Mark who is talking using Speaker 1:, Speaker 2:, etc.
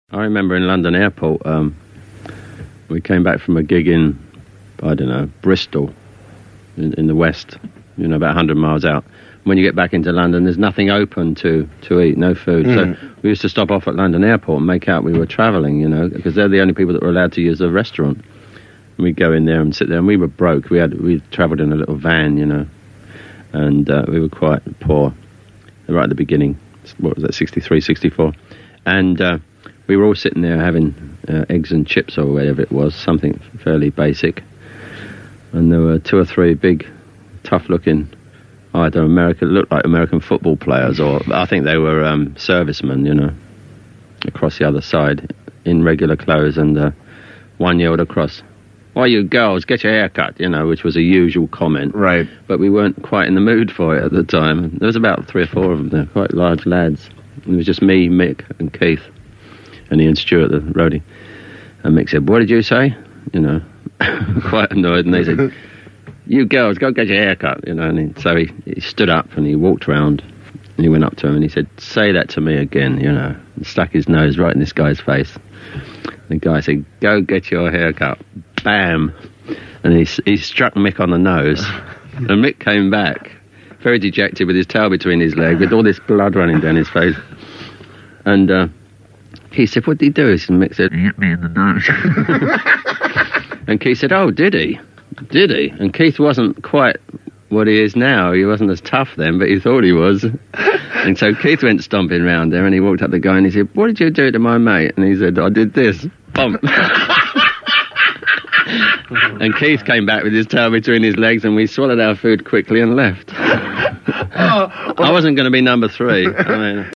Speaker 1: I remember in London Airport, we came back from a gig in, I don't know, Bristol, in the west, about 100 miles out. When you get back into London, there's nothing open to eat, no food. So we used to stop off at London Airport and make out we were travelling, because they're the only people that were allowed to use the restaurant. And we'd go in there and sit there, and we were broke. We travelled in a little van, and we were quite poor right at the beginning. What was that, 63, 64? And we were all sitting there having eggs and chips or whatever it was, something fairly basic. And there were two or three big, tough-looking, either looked like American football players, or I think they were servicemen, across the other side in regular clothes. And one yelled across, "Why, you girls, get your hair cut," which was a usual comment.
Speaker 2: Right.
Speaker 1: But we weren't quite in the mood for it at the time. There was about 3 or 4 of them. They're quite large lads. It was just me, Mick, and Keith, and Ian Stewart, the roadie. And Mick said, "What did you say?" Quite annoyed. And they said, "You girls, go get your hair cut," And so he stood up and he walked round and he went up to him and he said, "Say that to me again," and stuck his nose right in this guy's face. The guy said, "Go get your hair cut." Bam! And he struck Mick on the nose. And Mick came back, very dejected, with his tail between his legs, with all this blood running down his face. And he said, "What did he do?" And Mick said, "He hit me in the nose." And Keith said, "Oh, did he? Did he?" And Keith wasn't quite what he is now. He wasn't as tough then, but he thought he was. And so Keith went stomping round there, and he walked up the guy and he said, "What did you do to my mate?" And he said, "I did this." Bump. And Keith came back with his tail between his legs, and we swallowed our food quickly and left. I wasn't going to be number 3.